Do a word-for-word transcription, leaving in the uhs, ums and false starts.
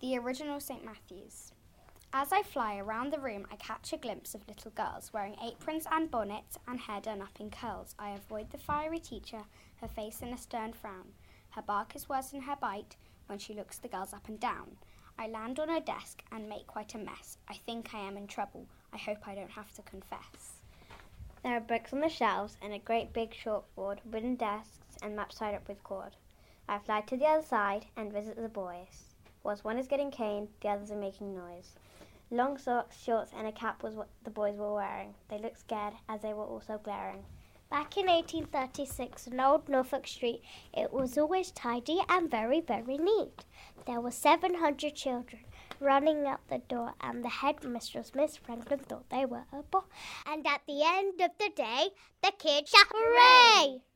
The original Saint Matthews. As I fly around the room, I catch a glimpse of little girls wearing aprons and bonnets and hair done up in curls. I avoid the fiery teacher, her face in a stern frown. Her bark is worse than her bite when she looks the girls up and down. I land on her desk and make quite a mess. I think I am in trouble. I hope I don't have to confess. There are books on the shelves and a great big chalkboard, wooden desks and maps tied up with cord. I fly to the other side and visit the boys. Whilst one is getting caned, the others are making noise. Long socks, shorts and a cap was what the boys were wearing. They looked scared as they were also glaring. Back in eighteen thirty-six, on Old Norfolk Street, it was always tidy and very, very neat. There were seven hundred children running out the door, and the headmistress, Miss Franklin, thought they were a bore. And at the end of the day, the kids shouted, "Hooray!"